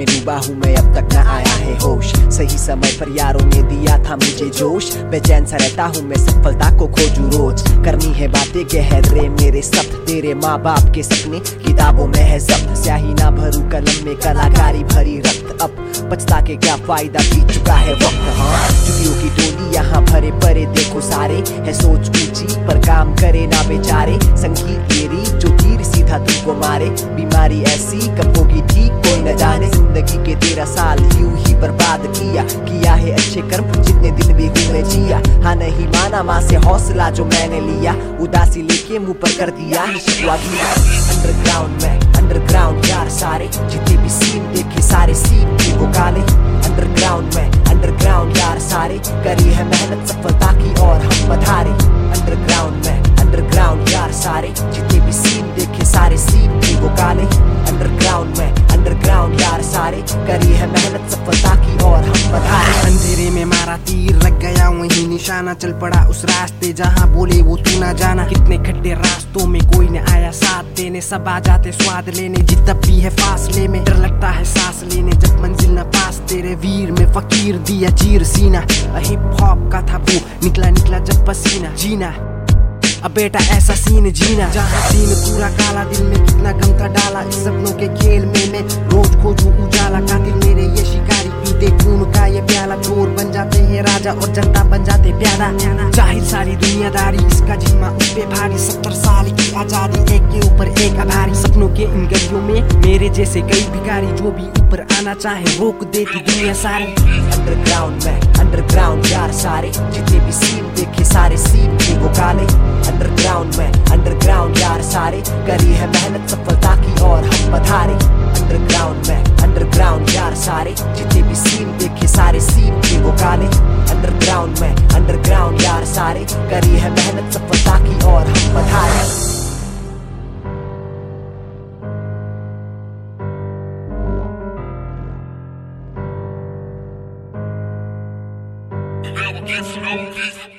में डूबा हूँ मैं, अब तक न आया है होश। सही समय पर यारों ने दिया था मुझे जोश, बेचैन सा रहता हूँ मैं सफलता को खोजूं रोज। करनी है बातें गहरे मेरे शब्द, तेरे माँ बाप के सपने किताबों में है जब्त। स्याही ना भरू कलम में कलाकारी भरी रक्त, अब पछता के क्या फायदा, बीत चुका है वक्त। हाँ चुपियों की टोली यहाँ भरे परे देखो सारे, है सोच ऊंची पर काम करे ना बेचारे। संगीत मेरी जो तीर सीधा तुमको मारे, बीमारी ऐसी कब होगी ठीक कोई न जाने। जिंदगी के 13 साल यूं ही बर्बाद किया है अच्छे कर्म जितने दिन भी हुए जिया। हाँ नहीं माना माँ से हौसला जो मैंने लिया, उदासी लेके मुंह पर कर दिया शिकवा दिया। अंडरग्राउंड में अंडरग्राउंड यार सारे, जितने भी सीन देखे सारे सीन थे वो काले। अंडरग्राउंड में अंडरग्राउंड यार सारे, करी है मेहनत सफलता की और हम पधारे। अंडरग्राउंड में अंडरग्राउंड यार सारे, जितने भी सीन देखे सारे सीन थे वो काले। अंडरग्राउंड में अंडरग्राउंड यार सारे, करी है मेहनत सफलता की और हम पधारे। अंधेरे में मारा तीर लग गया वही निशाना, चल पड़ा उस रास्ते जहाँ बोले वो तू ना जाना। कितने खड्डे रास्तों में कोई न आया साथ देने, सब आ जाते स्वाद लेने जिद भी है फासले में। डर लगता है सांस लेने जब मंजिल न पास, तेरे वीर में फकीर दिया चीर सीना। हिप हॉप का था वो निकला जब पसीना, जीना अब बेटा ऐसा सीन जीना जहाँ सीन पूरा काला। दिल में कितना गम था डाला इस सपनों के खेल में, मैं रोज खोजूं उजाला। कातिल मेरे ये शिकारी पीते खून का ये प्याला, चोर बन जाते हैं राजा और जनता बन जाते प्यादा। जाहिर सारी दुनियादारी इसका जिम्मा उस पे भारी, 70 साल की आजादी एक के ऊपर एक आभारी। सपनों के इन गलियों में मेरे जैसे कई भिखारी, जो भी ऊपर आना चाहे रोक देती दुनिया सारी। अंडरग्राउंड में अंडरग्राउंड यार सारे, जितने भी सीन देखे सारे सीन थे वो काले। अंडरग्राउंड में अंडरग्राउंड यार सारे, करी है मेहनत सफलता की और हम पधारे। अंडरग्राउंड में अंडरग्राउंड यार सारे, जितने भी सीन देखे सारे सीन थे वो काले। अंडरग्राउंड में अंडरग्राउंड यार सारे, करी है मेहनत सफलता की और हम पधारे। Never get slow,